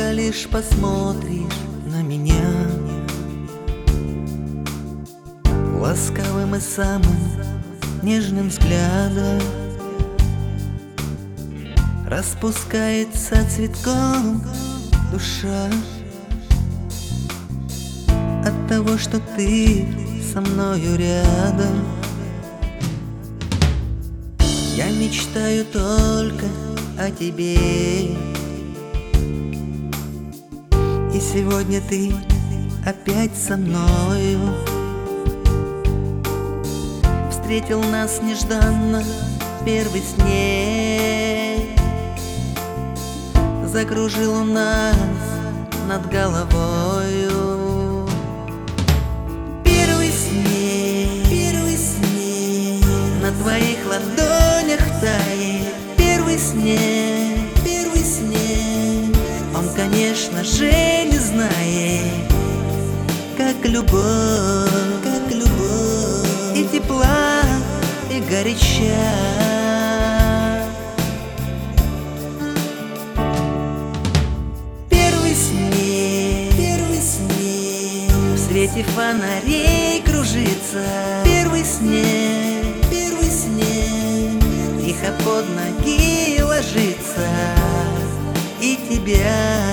Только лишь посмотришь на меня ласковым и самым нежным взглядом, распускается цветком душа от того, что ты со мною рядом. Я мечтаю только о тебе, и сегодня ты опять со мною. Встретил нас нежданно первый снег, закружил у нас над головою. Первый снег на твоих ладонях тает. Первый снег, он, конечно же, не знает, как любовь, и тепла, и горяча. Первый снег в свете фонарей кружится. Первый снег тихо под ноги ложится. И тебя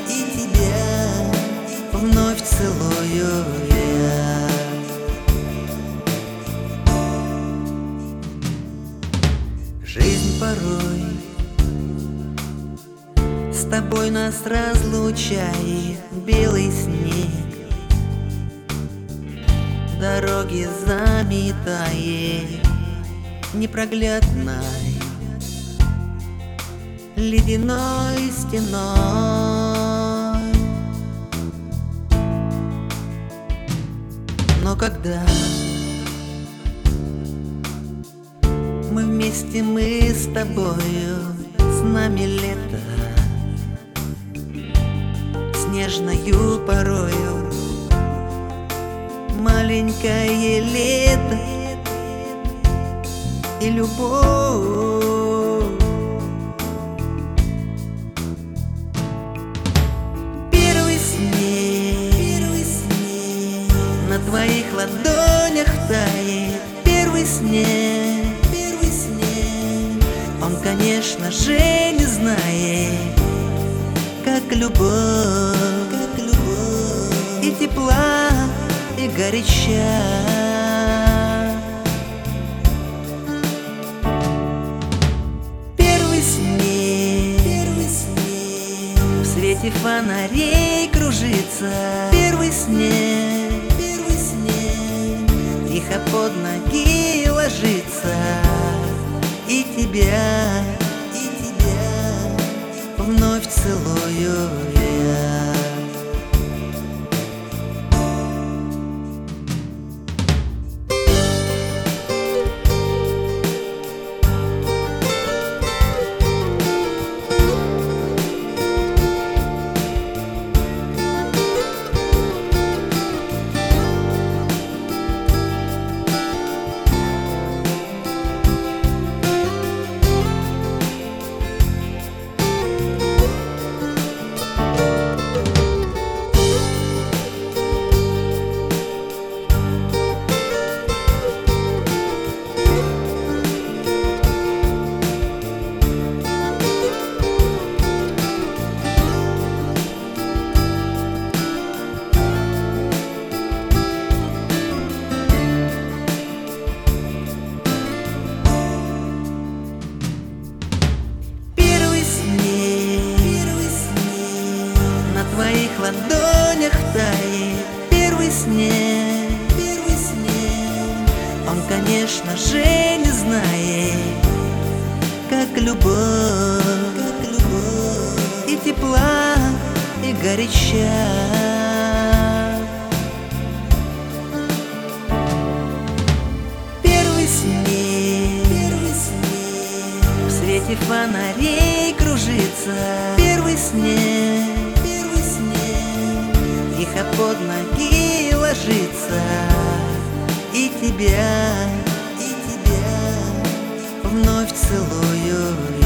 вновь целую я. Жизнь порой с тобой нас разлучает. Белый снег дороги заметает непроглядной ледяной стеной. Но когда мы вместе, мы с тобою, с нами лето снежною порою, маленькое лето и любовь. Первый снег на твоих ладонях тает. Первый снег, он, конечно же, не знает, как любовь, и тепла, и горяча. Первый снег в свете фонарей кружится. Первый снег тихо под ноги ложится. И тебя вновь целую я. На твоих ладонях тает. Первый снег, он, конечно же, не знает, как любовь, и тепла, и горяча. Первый снег в свете фонарей кружится. Первый снег тихо под ноги ложится. И тебя вновь целую